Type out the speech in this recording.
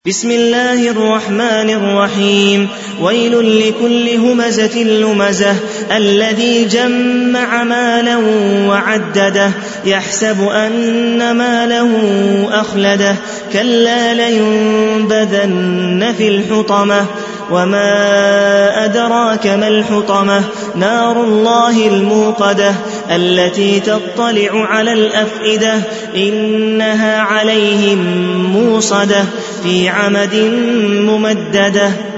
بسم الله الرحمن الرحيم. ويل لكل همزة لمزة الذي جمع مالا وعدده يحسب أن ماله أخلده كلا لينبذن في الحطمة وما أدراك ما الحطمة نار الله الموقدة التي تطلع على الأفئدة إنها عليهم موصدة في عمد ممددة.